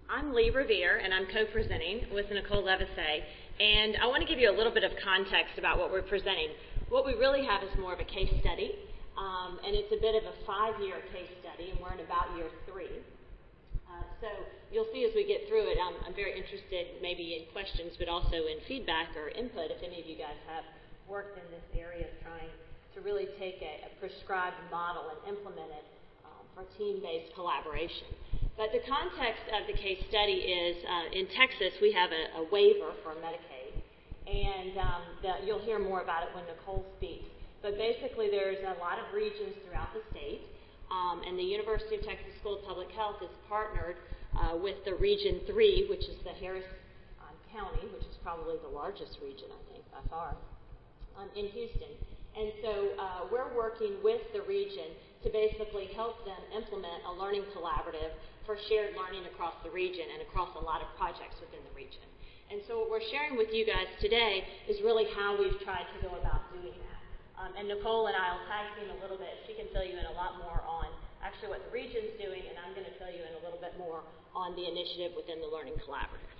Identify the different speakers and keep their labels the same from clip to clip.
Speaker 1: I'm Lee Revere, and I'm co-presenting with Nicole Levisay, and I want to give you a little bit of context about what we're presenting. What we really have is more of a case study, and it's a bit of a 5-year case study, and we're in about year 3. So you'll see as we get through it, I'm very interested maybe in questions, but also in feedback or input if any of you guys have worked in this area trying to really take a prescribed model and implement it for team-based collaboration. But the context of the case study is in Texas we have a waiver for Medicaid, and you'll hear more about it when Nicole speaks. But basically there's a lot of regions throughout the state, and the University of Texas School of Public Health is partnered with the Region 3, which is the Harris County, which is probably the largest region, I think, by far, in Houston. And so we're working with the region to basically help them implement a learning collaborative for shared learning across the region and across a lot of projects within the region. And so what we're sharing with you guys today is really how we've tried to go about doing that. And Nicole and I will tag team a little bit. She can fill you in a lot more on actually what the region's doing, and I'm going to fill you in a little bit more on the initiative within the Learning Collaborative.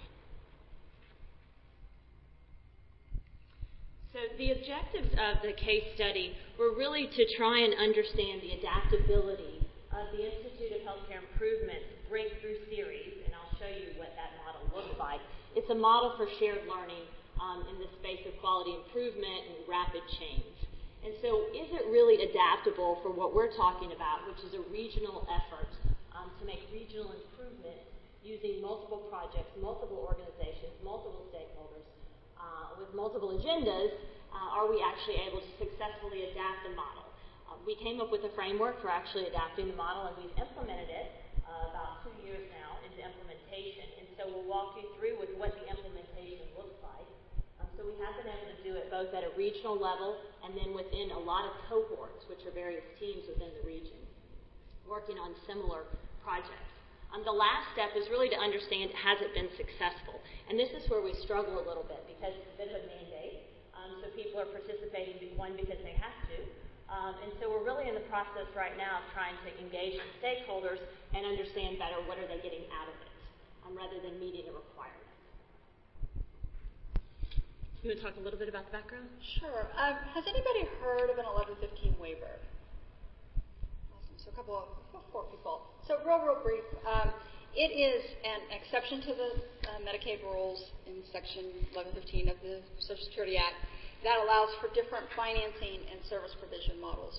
Speaker 1: So the objectives of the case study were really to try and understand the adaptability of the Institute of Healthcare Improvement's Breakthrough Series, and I'll show you what that model looks like. It's a model for shared learning in the space of quality improvement and rapid change. And so is it really adaptable for what we're talking about, which is a regional effort to make regional improvement using multiple projects, multiple organizations, multiple stakeholders, with multiple agendas? Are we actually able to successfully adapt the model? We came up with a framework for actually adapting the model, and we've implemented it about 2 years now into implementation. And so we'll walk you through with what the implementation looks like. So we have been able to do it both at a regional level and then within a lot of cohorts, which are various teams within the region, working on similar projects. The last step is really to understand, has it been successful? And this is where we struggle a little bit because it's a bit of a mandate. So people are participating, one, because they have to. And so we're really in the process right now of trying to engage with stakeholders and understand better what are they getting out of it, rather than meeting a requirement. You want to talk a little bit about the background?
Speaker 2: Sure. Has anybody heard of an 1115 waiver? Awesome. So a couple of 4 people. So real brief. It is an exception to the Medicaid rules in Section 1115 of the Social Security Act that allows for different financing and service provision models.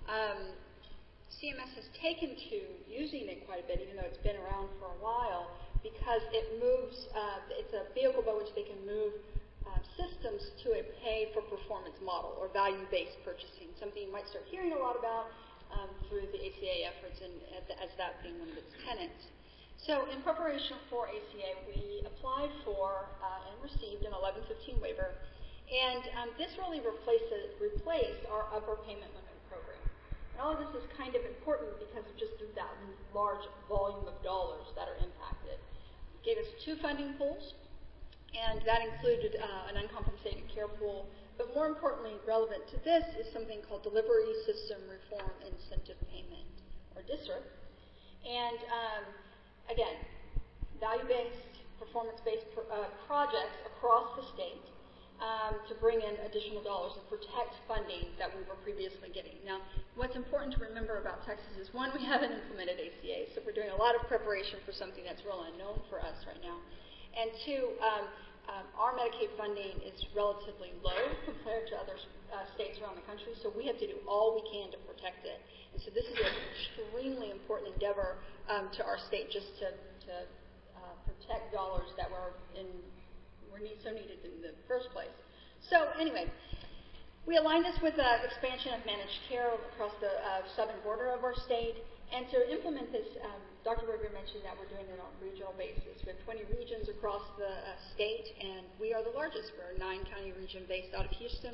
Speaker 2: CMS has taken to using it quite a bit, even though it's been around for a while, because it moves, it's a vehicle by which they can move systems to a pay-for-performance model or value-based purchasing, something you might start hearing a lot about through the ACA efforts and as that being one of its tenets. So in preparation for ACA, we applied for and received an 1115 waiver, and this really replaced our upper payment limit program. And all of this is kind of important because of just that large volume of dollars that are impacted. It gave us 2 funding pools, and that included an uncompensated care pool. But more importantly, relevant to this is something called Delivery System Reform Incentive Payment, or DSRIP. And again, value-based, performance-based projects across the state to bring in additional dollars and protect funding that we were previously getting. Now, what's important to remember about Texas is, 1, we haven't implemented ACA, so we're doing a lot of preparation for something that's real unknown for us right now. And 2, our Medicaid funding is relatively low compared to other states around the country, so we have to do all we can to protect it. And so this is an extremely important endeavor to our state, just to protect dollars that were so needed in the first place. So anyway, we aligned this with the expansion of managed care across the southern border of our state. And to implement this, Dr. Revere mentioned that we're doing it on a regional basis. We have 20 regions across the state, and we are the largest. We're a 9-county region based out of Houston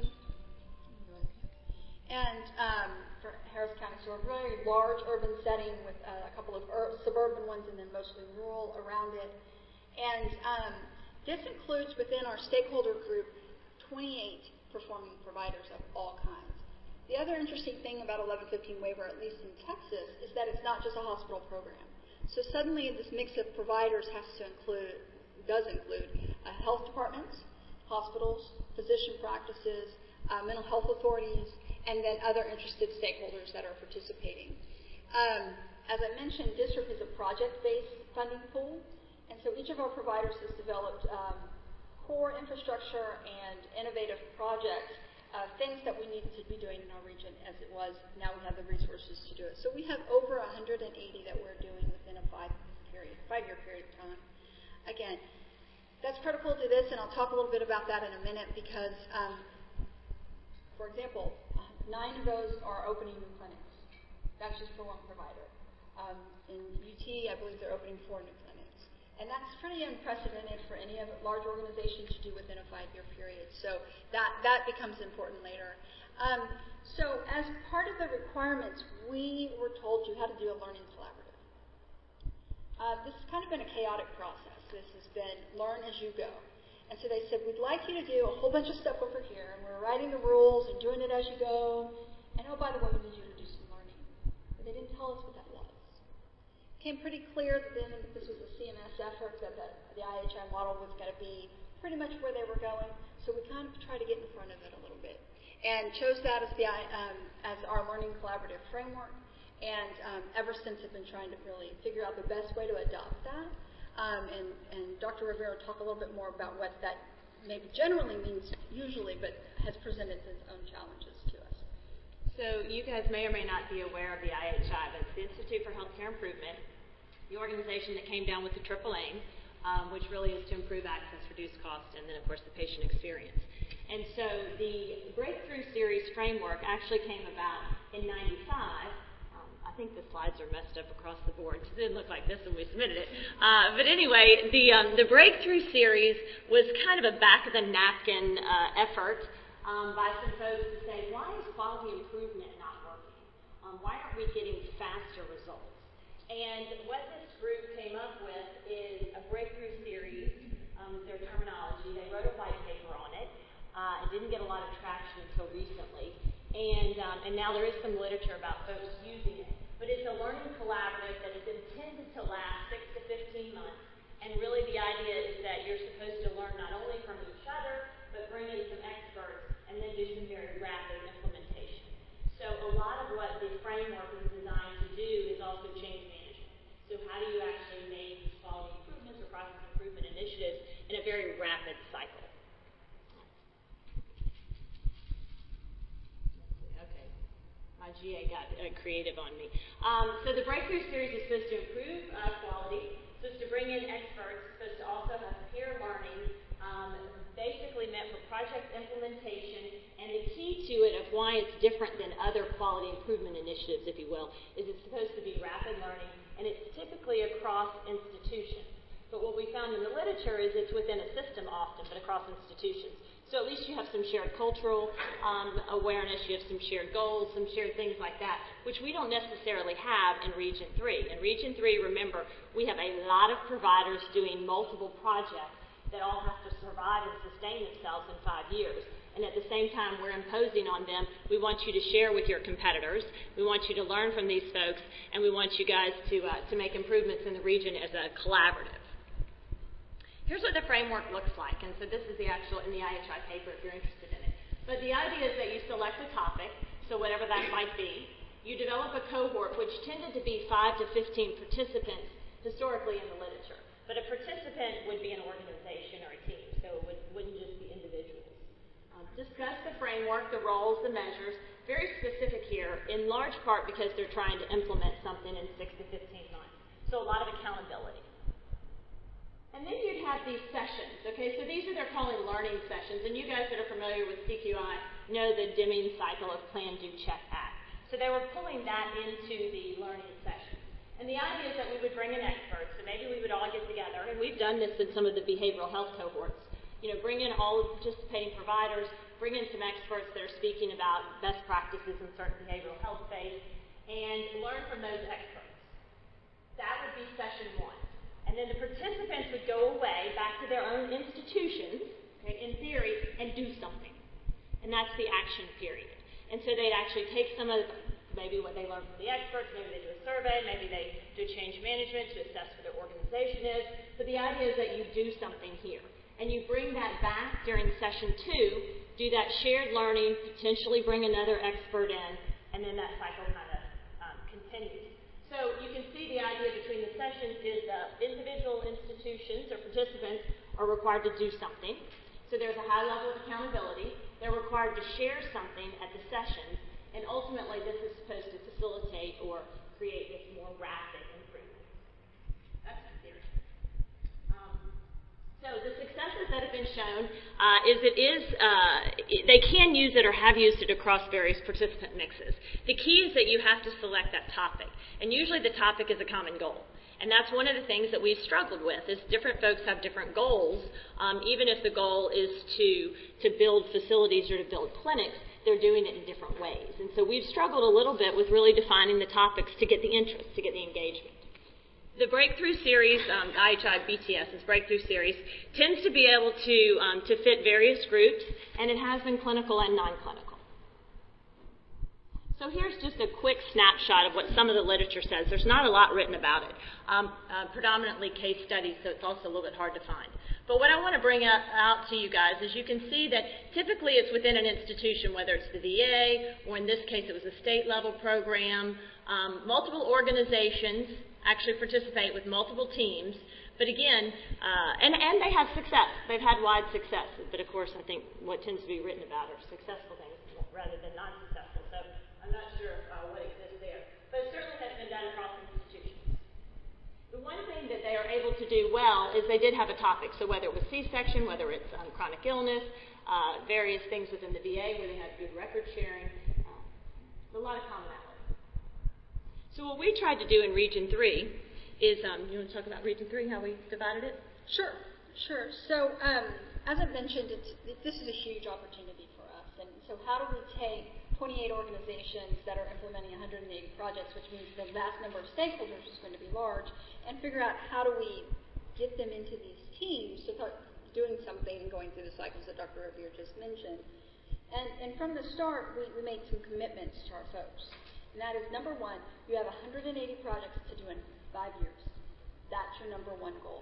Speaker 2: and for Harris County. So a very large urban setting with a couple of suburban ones and then mostly rural around it. And this includes within our stakeholder group 28 performing providers of all kinds. The other interesting thing about 1115 waiver, at least in Texas, is that it's not just a hospital program. So suddenly this mix of providers does include health departments, hospitals, physician practices, mental health authorities, and then other interested stakeholders that are participating. As I mentioned, DSRIP is a project-based funding pool, and so each of our providers has developed core infrastructure and innovative projects, things that we needed to be doing in our region as it was. Now we have the resources to do it. So we have over 180 that we're doing within a five-year period of time. Again, that's critical to this, and I'll talk a little bit about that in a minute because, for example, 9 of those are opening new clinics. That's just for one provider. In UT, I believe they're opening 4 new clinics. And that's pretty unprecedented for any large organization to do within a 5-year period. So that becomes important later. So as part of the requirements, we were told you had to do a learning collaborative. This has kind of been a chaotic process. This has been learn as you go. And so they said, we'd like you to do a whole bunch of stuff over here, and we're writing the rules and doing it as you go. And oh, by the way, we need you to do some learning. But they didn't tell us what that was. It became pretty clear that then this was a CMS effort, that the IHI model was going to be pretty much where they were going. So we kind of tried to get in front of it a little bit and chose that as our learning collaborative framework. And ever since have been trying to really figure out the best way to adopt that. And Dr. Rivera will talk a little bit more about what that maybe generally means usually, but has presented its own challenges to us.
Speaker 1: So you guys may or may not be aware of the IHI, but it's the Institute for Healthcare Improvement, the organization that came down with the triple aim, which really is to improve access, reduce cost, and then, of course, the patient experience. And so the Breakthrough Series framework actually came about in 95. I think the slides are messed up across the board. It didn't look like this when we submitted it. But anyway, the Breakthrough Series was kind of a back-of-the-napkin effort by some folks to say, why is quality improvement not working? Why aren't we getting faster results? And what this group came up with is a Breakthrough Series, their terminology. They wrote a white paper on it. It didn't get a lot of traction until recently. And now there is some literature about folks using it. But it's a learning collaborative that is intended to last 6 to 15 months. And really the idea is that you're supposed to learn not only from each other, but bring in some experts and then do some very rapid implementation. So a lot of what the framework is designed to do is also change management. So how do you actually make these quality improvements or process improvement initiatives in a very rapid cycle? My GA got creative on me. So the Breakthrough Series is supposed to improve quality, supposed to bring in experts, supposed to also have peer learning, basically meant for project implementation. And the key to it of why it's different than other quality improvement initiatives, if you will, is it's supposed to be rapid learning, and it's typically across institutions. But what we found in the literature is it's within a system often, but across institutions. So at least you have some shared cultural awareness, you have some shared goals, some shared things like that, which we don't necessarily have in Region 3. In Region 3, remember, we have a lot of providers doing multiple projects that all have to survive and sustain themselves in 5 years. And at the same time, we're imposing on them, we want you to share with your competitors, we want you to learn from these folks, and we want you guys to make improvements in the region as a collaborative. Here's what the framework looks like, and so this is the actual in the IHI paper if you're interested in it. But the idea is that you select a topic, so whatever that might be. You develop a cohort, which tended to be 5 to 15 participants historically in the literature. But a participant would be an organization or a team, so it wouldn't just be individuals. Discuss the framework, the roles, the measures, very specific here, in large part because they're trying to implement something in 6 to 15 months. So a lot of accountability. And then you'd have these sessions, okay? So these are they're calling learning sessions, and you guys that are familiar with CQI know the Deming cycle of Plan, Do, Check, Act. So they were pulling that into the learning sessions. And the idea is that we would bring in experts, so maybe we would all get together, and we've done this in some of the behavioral health cohorts. You know, bring in all of the participating providers, bring in some experts that are speaking about best practices in certain behavioral health space, and learn from those experts. That would be session 1. And then the participants would go away back to their own institutions, okay, in theory, and do something. And that's the action period. And so they'd actually take some of maybe what they learn from the experts, maybe they do a survey, maybe they do change management to assess what their organization is. But the idea is that you do something here. And you bring that back during session 2, do that shared learning, potentially bring another expert in, and then that cycle kind of continues. So you can see the idea between the sessions is individual institutions or participants are required to do something. So there's a high level of accountability. They're required to share something at the sessions. And ultimately, this is supposed to facilitate or create this more rapid improvement. That's the theory. So the successes that have been shown they can use it or have used it across various participant mixes. The key is that you have to select that topic. And usually the topic is a common goal. And that's one of the things that we've struggled with is different folks have different goals. Even if the goal is to build facilities or to build clinics, they're doing it in different ways. And so we've struggled a little bit with really defining the topics to get the interest, to get the engagement. The Breakthrough Series, IHI BTS's Breakthrough Series, tends to be able to fit various groups, and it has been clinical and non-clinical. So here's just a quick snapshot of what some of the literature says. There's not a lot written about it, predominantly case studies, so it's also a little bit hard to find. But what I want to bring out to you guys is you can see that typically it's within an institution, whether it's the VA, or in this case it was a state-level program. Multiple organizations actually participate with multiple teams. But again, and they have success. They've had wide success. But of course, I think what tends to be written about are successful things rather than non-successful. So I'm not sure what exists there. But it certainly has been done across institutions. The one thing that they are able to do well is they did have a topic. So whether it was C-section, whether it's chronic illness, various things within the VA where they had good record sharing, a lot of commonality. So what we tried to do in Region 3 is, you want to talk about Region 3, how we divided it?
Speaker 2: Sure. So as I mentioned, this is a huge opportunity for us. And so how do we take 28 organizations that are implementing 180 projects, which means the vast number of stakeholders is going to be large, and figure out how do we get them into these teams to start doing something and going through the cycles that Dr. Revere just mentioned. And from the start, we made some commitments to our folks. And that is, number one, you have 180 projects to do in 5 years. That's your number one goal.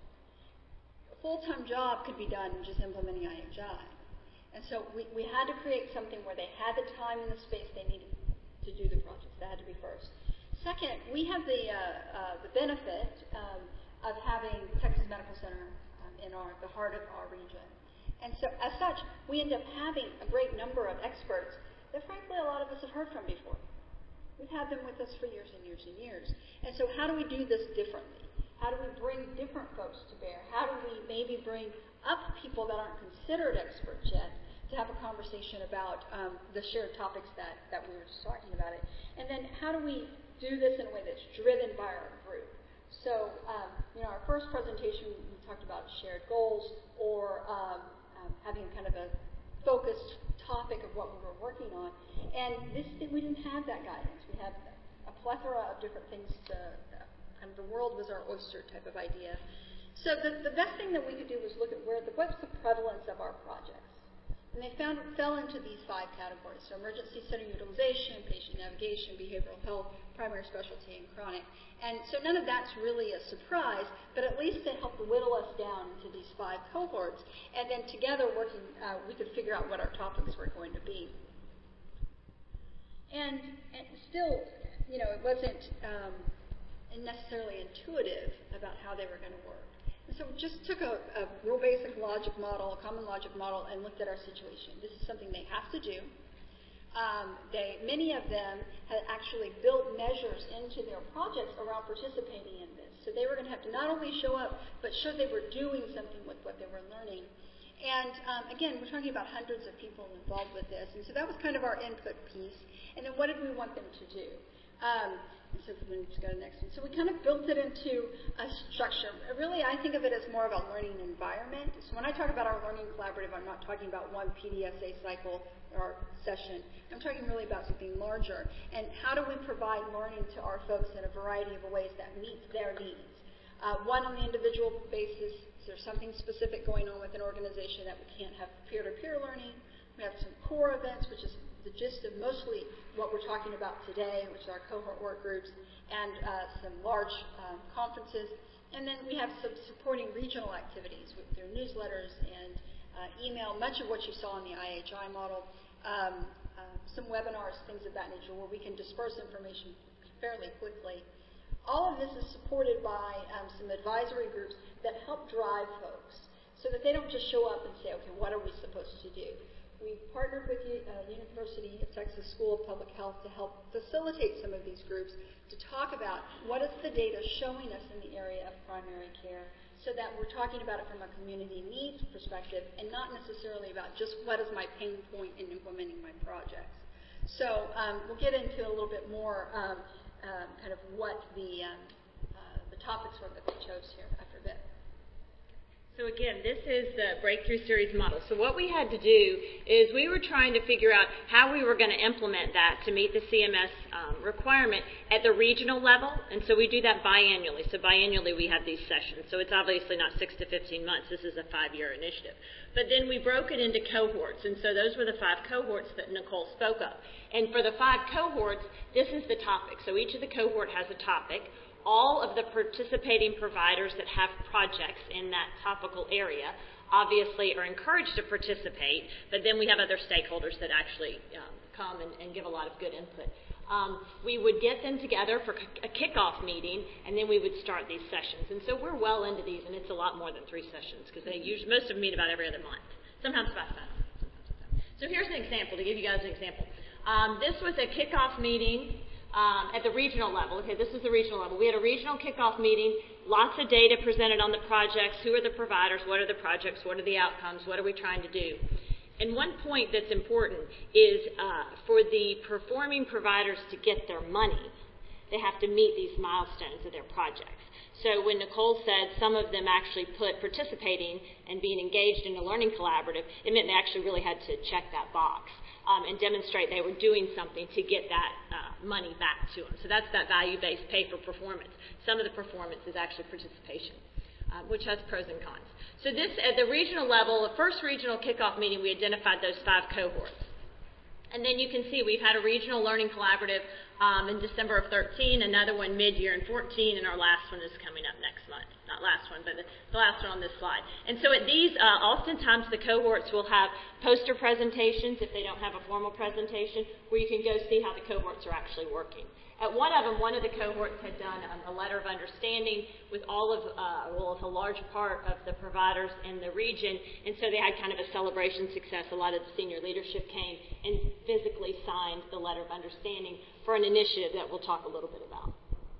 Speaker 2: A full-time job could be done just implementing IHI. And so we had to create something where they had the time and the space they needed to do the projects. That had to be first. Second, we have the benefit of having Texas Medical Center in the heart of our region. And so as such, we end up having a great number of experts that frankly a lot of us have heard from before. We've had them with us for years and years and years. And so how do we do this differently? How do we bring different folks to bear? How do we maybe bring up people that aren't considered experts yet to have a conversation about the shared topics that we were just talking about it? And then how do we do this in a way that's driven by our group? So, our first presentation, we talked about shared goals or having kind of a focused topic of what we were working on. And we didn't have that guidance. We had a plethora of different things kind of the world was our oyster type of idea. So the best thing that we could do was look at what's the prevalence of our projects. And they fell into these 5 categories. So emergency center utilization, patient navigation, behavioral health, primary specialty, and chronic. And so none of that's really a surprise, but at least it helped whittle us down into these 5 cohorts. And then together working, we could figure out what our topics were going to be. And still, it wasn't necessarily intuitive about how they were going to work. And so we just took a real basic logic model, a common logic model, and looked at our situation. This is something they have to do. Many of them had actually built measures into their projects around participating in this. So they were going to have to not only show up, but show they were doing something with what they were learning. And again, we're talking about hundreds of people involved with this. And so that was kind of our input piece. And then what did we want them to do? So if we just go to the next one. So we kind of built it into a structure. Really, I think of it as more of a learning environment. So when I talk about our learning collaborative, I'm not talking about one PDSA cycle or session. I'm talking really about something larger. And how do we provide learning to our folks in a variety of ways that meets their needs? One, on the individual basis, is there something specific going on with an organization that we can't have peer-to-peer learning? We have some core events, which is the gist of mostly what we're talking about today, which are our cohort work groups and some large conferences. And then we have some supporting regional activities through newsletters and email, much of what you saw in the IHI model, some webinars, things of that nature, where we can disperse information fairly quickly. All of this is supported by some advisory groups that help drive folks so that they don't just show up and say, okay, what are we supposed to do? We've partnered with the University of Texas School of Public Health to help facilitate some of these groups to talk about what is the data showing us in the area of primary care, so that we're talking about it from a community needs perspective and not necessarily about just what is my pain point in implementing my projects. So we'll get into a little bit more kind of what the topics were that we chose here after a bit.
Speaker 1: So again, this is the Breakthrough Series model. So what we had to do is we were trying to figure out how we were going to implement that to meet the CMS requirement at the regional level. And so we do that biannually. So biannually we have these sessions. So it's obviously not 6 to 15 months. This is a 5-year initiative. But then we broke it into cohorts. And so those were the 5 cohorts that Nicole spoke of. And for the 5 cohorts, this is the topic. So each of the cohort has a topic. All of the participating providers that have projects in that topical area obviously are encouraged to participate, but then we have other stakeholders that actually come and give a lot of good input. We would get them together for a kickoff meeting, and then we would start these sessions. And so we're well into these, and it's a lot more than 3 sessions, because most of them meet about every other month, sometimes about 5. So here's an example, to give you guys an example. This was a kickoff meeting at the regional level. Okay, this is the regional level. We had a regional kickoff meeting, lots of data presented on the projects, who are the providers, what are the projects, what are the outcomes, what are we trying to do. And one point that's important is for the performing providers to get their money, they have to meet these milestones of their projects. So when Nicole said some of them actually put participating and being engaged in a learning collaborative, it meant they actually really had to check that box and demonstrate they were doing something to get that money back to them. So that's that value-based pay for performance. Some of the performance is actually participation, which has pros and cons. So this, at the regional level, the first regional kickoff meeting, we identified those 5 cohorts. And then you can see we've had a regional learning collaborative in December of 13, another one mid-year in 14, and our last one is coming up next month. Not last one, but the last one on this slide. And so at these, oftentimes the cohorts will have poster presentations, if they don't have a formal presentation, where you can go see how the cohorts are actually working. At one of them, one of the cohorts had done a letter of understanding with all of, with a large part of the providers in the region, and so they had kind of a celebration success. A lot of the senior leadership came and physically signed the letter of understanding for an initiative that we'll talk a little bit about.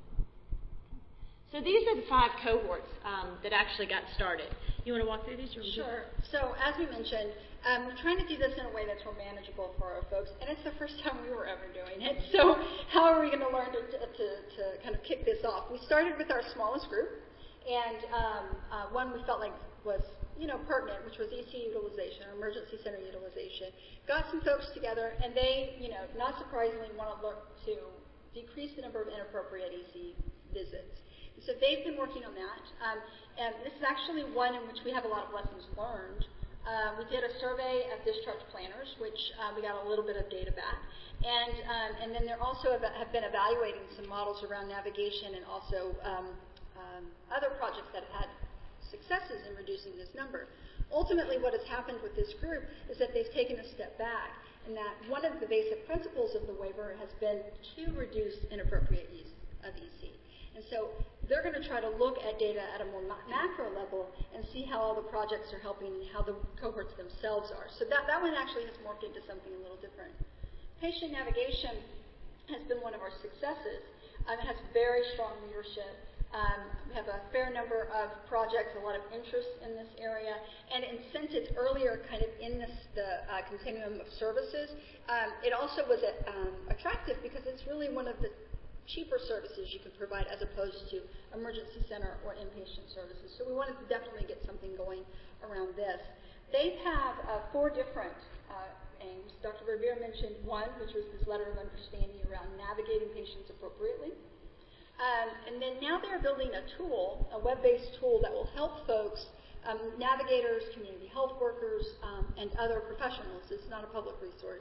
Speaker 1: So these are the 5 cohorts that actually got started. You want to walk through these?
Speaker 2: Sure. So as we mentioned, we're trying to do this in a way that's more manageable for our folks, and it's the first time we were ever doing it. So how are we going to learn to kind of kick this off? We started with our smallest group, and one we felt like was pertinent, which was EC utilization, or emergency center utilization. Got some folks together, and they, not surprisingly, want to look to decrease the number of inappropriate EC visits. So they've been working on that. And this is actually one in which we have a lot of lessons learned. We did a survey of discharge planners, which we got a little bit of data back. And then there also have been evaluating some models around navigation and also other projects that have had successes in reducing this number. Ultimately, what has happened with this group is that they've taken a step back, and that one of the basic principles of the waiver has been to reduce inappropriate use of EC. And so they're going to try to look at data at a more macro level and see how all the projects are helping and how the cohorts themselves are. So that one actually has morphed into something a little different. Patient navigation has been one of our successes. It has very strong leadership. We have a fair number of projects, a lot of interest in this area, and since it's earlier kind of in the continuum of services, it also was attractive because it's really one of the cheaper services you can provide as opposed to emergency center or inpatient services. So we wanted to definitely get something going around this. They have 4 different aims. Dr. Revere mentioned one, which was this letter of understanding around navigating patients appropriately. And then now they're building a tool, a web-based tool that will help folks, navigators, community health workers, and other professionals. It's not a public resource.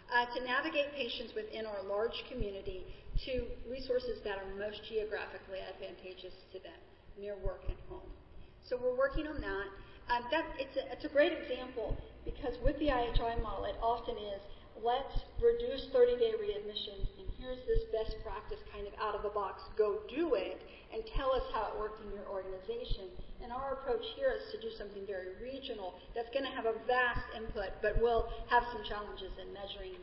Speaker 2: to navigate patients within our large community to resources that are most geographically advantageous to them, near work and home. So we're working on that. It's a great example because with the IHI model, it often is, let's reduce 30-day readmissions, and here's this best practice kind of out of the box. Go do it and tell us how it worked in your organization. And our approach here is to do something very regional that's going to have a vast input, but will have some challenges in measuring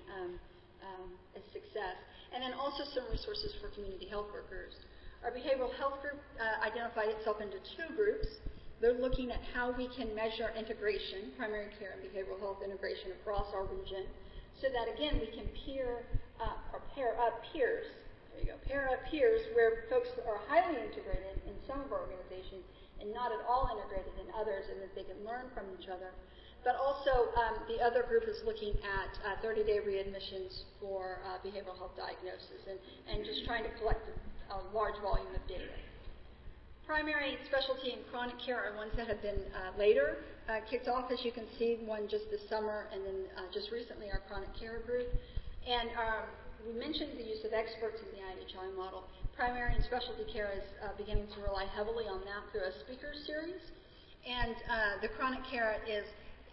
Speaker 2: its success. And then also some resources for community health workers. Our behavioral health group identified itself into two groups. They're looking at how we can measure integration, primary care and behavioral health integration across our region, so that, again, we can pair up peers. There you go, pair up peers where folks are highly integrated in some of our organizations and not at all integrated in others, and that they can learn from each other. But also, the other group is looking at 30-day readmissions for behavioral health diagnosis and just trying to collect a large volume of data. Primary, specialty, and chronic care are ones that have been later kicked off, as you can see, one just this summer, and then just recently our chronic care group. And we mentioned the use of experts in the IHI model. Primary and specialty care is beginning to rely heavily on that through a speaker series. And the chronic care is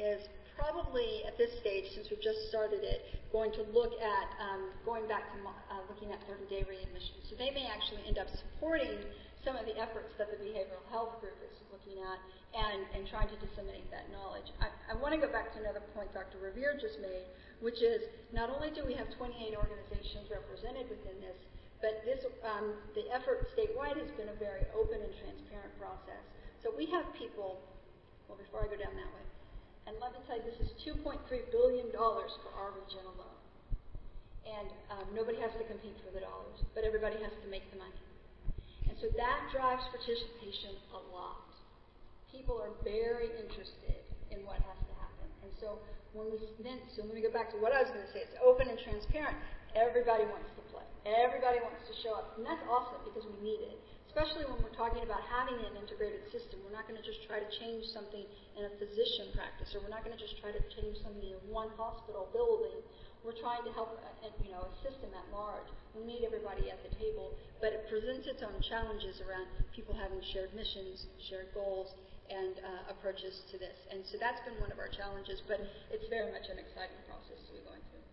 Speaker 2: probably at this stage, since we've just started it, going to look at going back to looking at 30-day readmissions. So they may actually end up supporting some of the efforts that the behavioral health group is looking at and trying to disseminate that knowledge. I want to go back to another point Dr. Revere just made, which is not only do we have 28 organizations represented within this, but the effort statewide has been a very open and transparent process. So we have people, well, before I go down that way, and let me tell you, this is $2.3 billion for our region alone. And nobody has to compete for the dollars, but everybody has to make the money. And so that drives participation a lot. People are very interested in what has to happen. And so when we go back to what I was going to say, it's open and transparent. Everybody wants to play. Everybody wants to show up. And that's awesome because we need it. Especially when we're talking about having an integrated system. We're not going to just try to change something in a physician practice, or we're not going to just try to change something in one hospital building. We're trying to help a system at large. We need everybody at the table, but it presents its own challenges around people having shared missions, shared goals, and approaches to this. And so that's been one of our challenges, but it's very much an exciting process to be going through.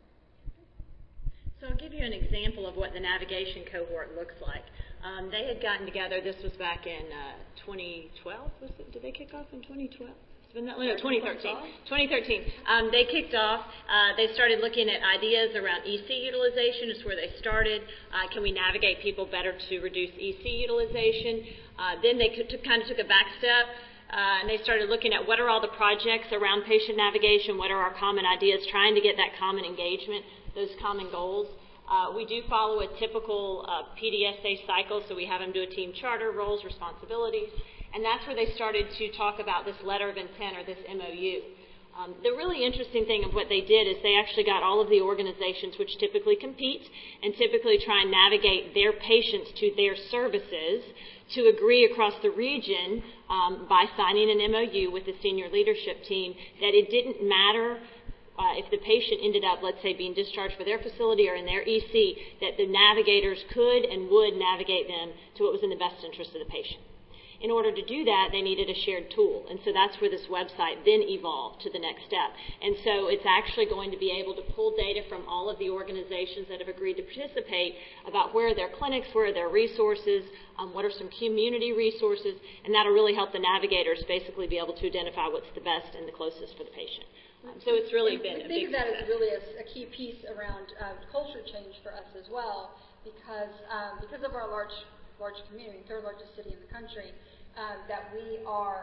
Speaker 1: So I'll give you an example of what the navigation cohort looks like. They had gotten together, this was back in 2012, was it? Did they kick off in 2012? No, 2013. 2013. They kicked off. They started looking at ideas around EC utilization is where they started. Can we navigate people better to reduce EC utilization? Then they kind of took a back step, and they started looking at what are all the projects around patient navigation, what are our common ideas, trying to get that common engagement, those common goals. We do follow a typical PDSA cycle, so we have them do a team charter, roles, responsibilities. And that's where they started to talk about this letter of intent, or this MOU. The really interesting thing of what they did is they actually got all of the organizations which typically compete and typically try and navigate their patients to their services to agree across the region by signing an MOU with the senior leadership team that it didn't matter if the patient ended up, let's say, being discharged for their facility or in their EC, that the navigators could and would navigate them to what was in the best interest of the patient. In order to do that, they needed a shared tool. And so that's where this website then evolved to the next step. And so it's actually going to be able to pull data from all of the organizations that have agreed to participate about where are their clinics, where are their resources, what are some community resources, and that'll really help the navigators basically be able to identify what's the best and the closest for the patient. So it's really been a big success.
Speaker 2: I think of that as really a key piece around culture change for us as well, because of our large community, third largest city in the country, that we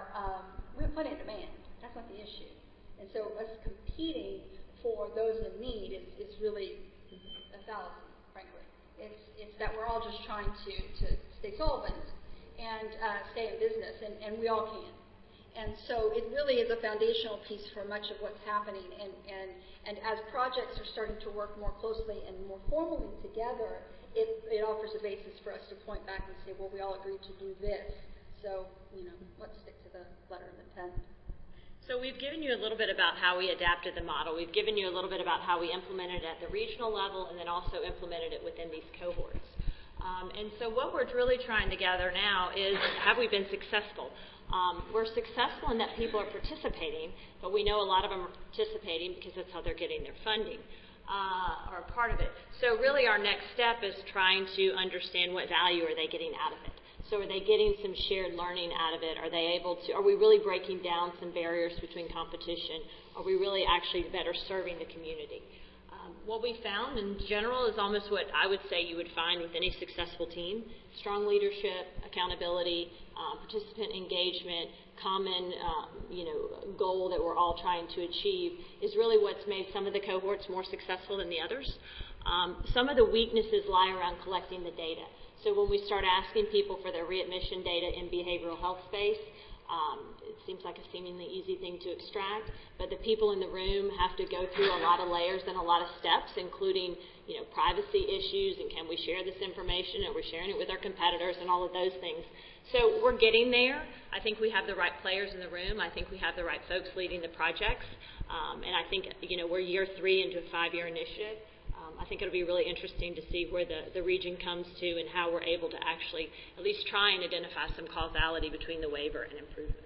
Speaker 2: have plenty of demand. That's not the issue. And so us competing for those in need is really a fallacy, frankly. It's that we're all just trying to stay solvent and stay in business, and we all can. And so it really is a foundational piece for much of what's happening. And as projects are starting to work more closely and more formally together, it offers a basis for us to point back and say, well, we all agreed to do this. So, let's stick to the letter of intent.
Speaker 1: So we've given you a little bit about how we adapted the model. We've given you a little bit about how we implemented it at the regional level and then also implemented it within these cohorts. And so what we're really trying to gather now is, have we been successful? We're successful in that people are participating, but we know a lot of them are participating because that's how they're getting their funding, or a part of it. So really our next step is trying to understand what value are they getting out of it. So are they getting some shared learning out of it? Are we really breaking down some barriers between competition? Are we really actually better serving the community? What we found in general is almost what I would say you would find with any successful team: strong leadership, accountability, participant engagement, common goal that we're all trying to achieve is really what's made some of the cohorts more successful than the others. Some of the weaknesses lie around collecting the data. So when we start asking people for their readmission data in behavioral health space, it seems like a seemingly easy thing to extract, but the people in the room have to go through a lot of layers and a lot of steps, including privacy issues and can we share this information, are we sharing it with our competitors, and all of those things. So we're getting there. I think we have the right players in the room. I think we have the right folks leading the projects, and I think we're year 3 into a 5-year initiative. I think it'll be really interesting to see where the region comes to and how we're able to actually at least try and identify some causality between the waiver and improvements.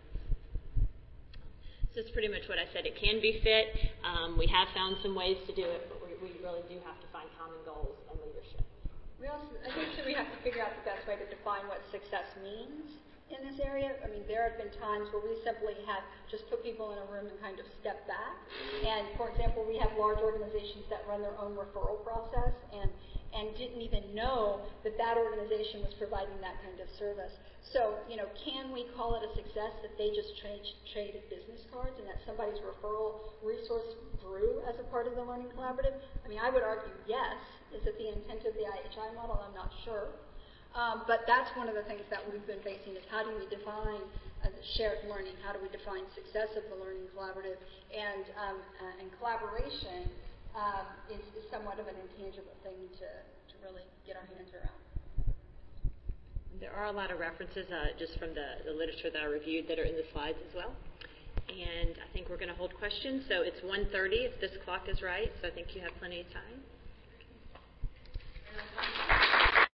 Speaker 1: So it's pretty much what I said. It can be fit. We have found some ways to do it, but we really do have to find common goals and leadership.
Speaker 2: I think we have to figure out the best way to define what success means in this area. I mean, there have been times where we simply have just put people in a room and kind of step back. And, for example, we have large organizations that run their own referral process and didn't even know that organization was providing that kind of service. So, can we call it a success that they just traded business cards and that somebody's referral resource grew as a part of the Learning Collaborative? I mean, I would argue yes. Is it the intent of the IHI model? I'm not sure. But that's one of the things that we've been facing is how do we define shared learning? How do we define success of the Learning Collaborative? And collaboration is somewhat of an intangible thing to really get our hands around.
Speaker 1: There are a lot of references just from the literature that I reviewed that are in the slides as well. And I think we're going to hold questions. So it's 1:30 if this clock is right, so I think you have plenty of time.